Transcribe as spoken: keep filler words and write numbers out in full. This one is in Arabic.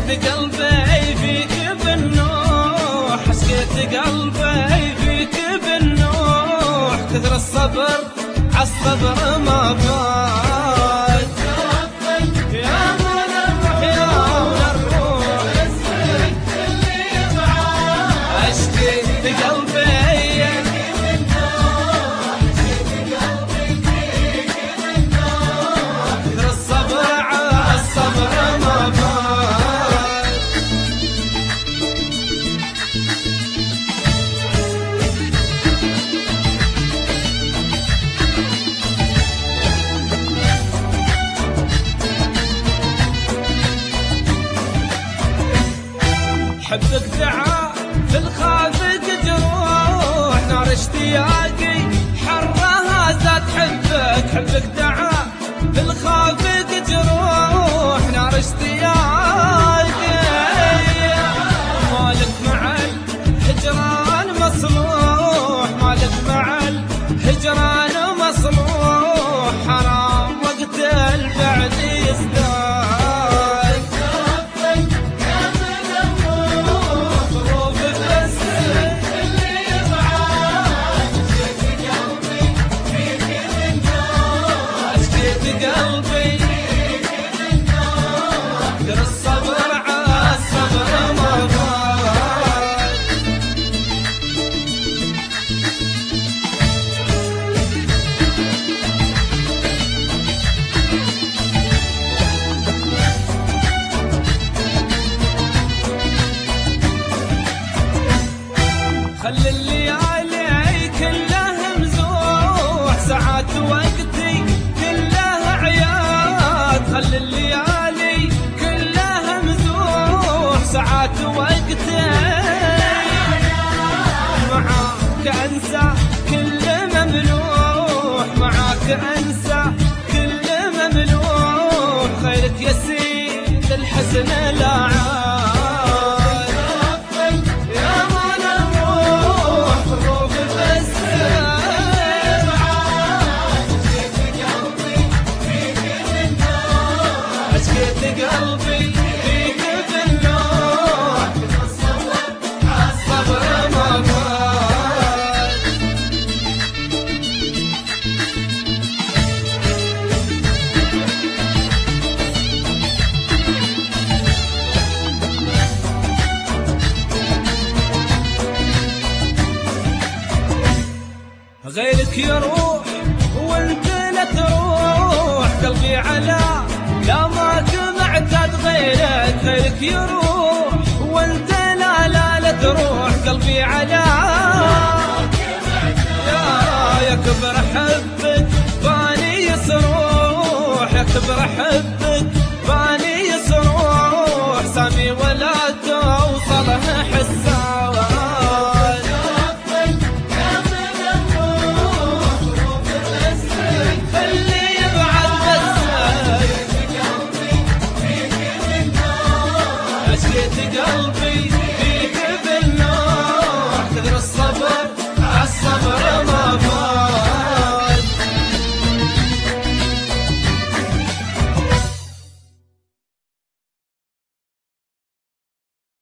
عشقيت قلبي فيك بالنوح، عشقيت قلبي فيك بالنوح، كثر الصبر عالصبر ما فات. يا من الروح يا من الروح عشقيت قلبي كثر الصبر عالصبر ما فات. حبك دعا في الخافق جروح، نار اشتياقي حرها زاد حبك. حبك دعا في الخافق جروح، نار اشتياقي مالك مع الهجران مصلوح، مالك مع الهجران مصلوح، حرام وقت البعد يزداد. خلي الليالي كلها مزوح، ساعات وقتي كلها عياد. خلي الليالي كلها مزوح، ساعات وقتي معاك انسى كل مملوح، معاك انسى كل مملوح، خيرك يا سيد الحسن لا عاد. قلبي فيك بالنوح، عالصبر ما فات. غيرك يروح وانت لا تروح، قلبي على لا ماك معتاد غيرك. غيرك يروح وانت لا لا لا تروح، قلبي على يا يا كبر حبك باني يصروح، يا كبر حبك باني يصروح، سامي ولا توصله حسان. قلبي